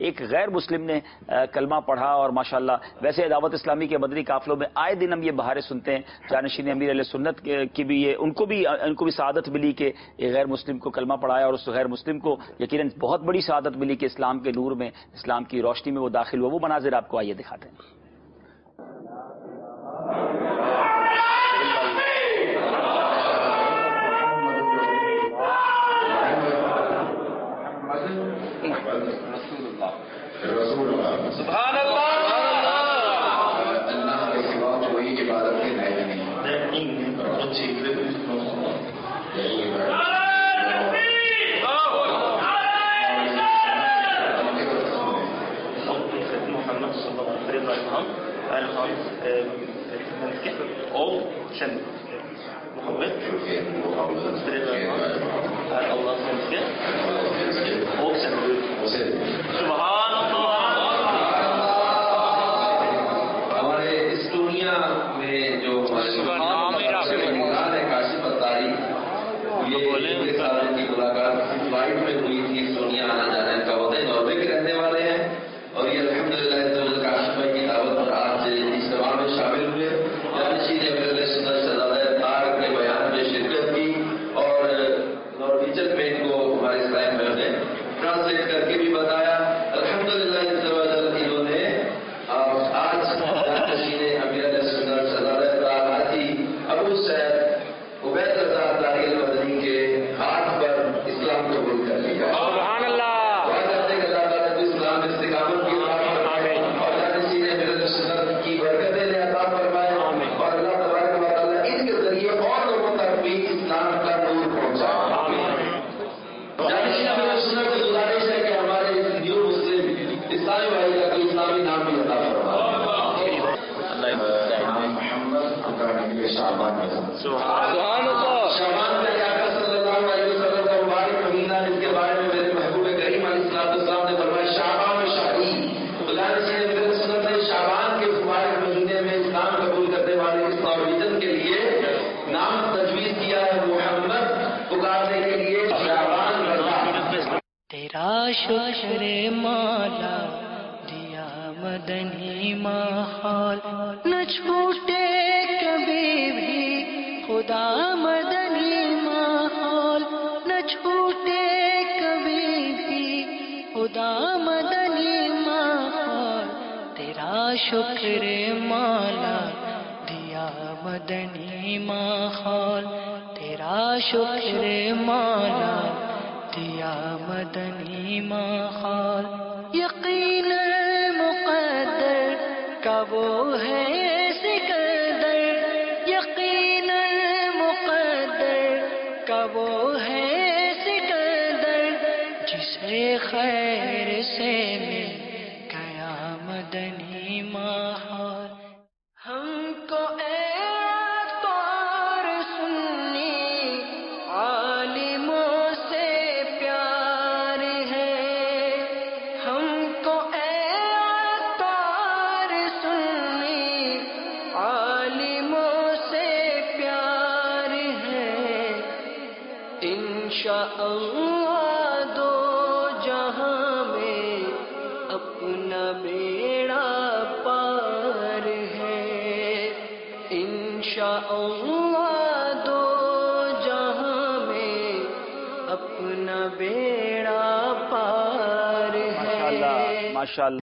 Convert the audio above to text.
ایک غیر مسلم نے کلمہ پڑھا، اور ماشاءاللہ ویسے دعوت اسلامی کے مدنی قافلوں میں آئے دن ہم یہ بہاریں سنتے ہیں، جانشین امیر اہل سنت کی بھی یہ ان کو بھی سعادت ملی کہ ایک غیر مسلم کو کلمہ پڑھایا، اور اس غیر مسلم کو یقیناً بہت بڑی سعادت ملی کہ اسلام کے نور میں، اسلام کی روشنی میں وہ داخل ہوا۔ وہ مناظر آپ کو آئیے دکھاتے ہیں۔ سبحان اللہ، اللہ کے سوا کوئی عبادت کے لائق نہیں۔ ہمارے اس دنیا میں جو یہ سالوں کی ملاقات فلائٹ میں ہوئی تھی۔ سونیا آنا جانا ان کا ہوتا ہے، ناروے کے رہنے والے ہیں، اور یہ الحمدللہ کاشف بھائی کی دعوت پر آج اجتماع میں شامل ہوئے۔ جانشین امیر اہل سنت شہزادہ طارق نے بیان میں شرکت کی، اور نارویجن میں ان کو ہمارے اسلام میں نے ٹرانسلیٹ کر کے بھی بتایا۔ الحمدللہ انہوں نے آج جانشین امیر اہل سنت شہزادہ طارق حاجی ابو سعید عبید رضا طاہر المدنی کے ہاتھ پر اسلام قبول کر لیا۔ سبحان اللہ، دعا کرتے ہیں کہ اللہ تعالیٰ کو اسلام استقامت کی اور جانشین امیر اہل سنت کی برکتیں عطا فرمائے، اور اللہ تبارک و تعالیٰ ان کے ذریعے اور لوگوں تک بھی اسلام کا نور پہنچائے۔ جانشین امیر اہل سنت سے گزارش ہے کہ ہمارے نیو مسلم اسلامی بھائی کا کوئی اسلامی نام بھی عطا فرمائے۔ شعبان شعبان میں آقا صلی اللہ علیہ وسلم کا مبارک مہینہ، جس کے بارے میں میرے محبوب کریم علیہ السلام نے فرمایا شعبان میں شادی۔ جانشین امیر اہل سنت نے شعبان کے مبارک مہینے میں اسلام قبول کرنے والے اس نارویجن کے لیے نام تجویز کیا ہے محمد پکارنے کے لیے شعبان رضا۔ تیرا شکر مولا دیا مدنی ماحول، نہ چھوٹے کبھی بھی خدا مدنی ماحول، نہ چھوٹے کبھی بھی خدا مدنی ماحول۔ تیرا شکر مولا دیا مدنی ماحول، تیرا شکر مولا دیا مدنی ماحول۔ یقین مقدر کا وہ ہے سکندر، یقین مقدر کا وہ ہے سکندر، جسے خیر سے مل گیا مدنی ماحول۔ ہم کو اے طور سنی عالموں سے پیار ہے، ہم کو اے طور سنی عالموں سے پیار ہے۔ انشاءاللہ دو جہاں میں اپنا بیڑا پار ہے، انشاءاللہ دو جہاں میں اپنا بیڑا پار ہے۔ ماشاءاللہ۔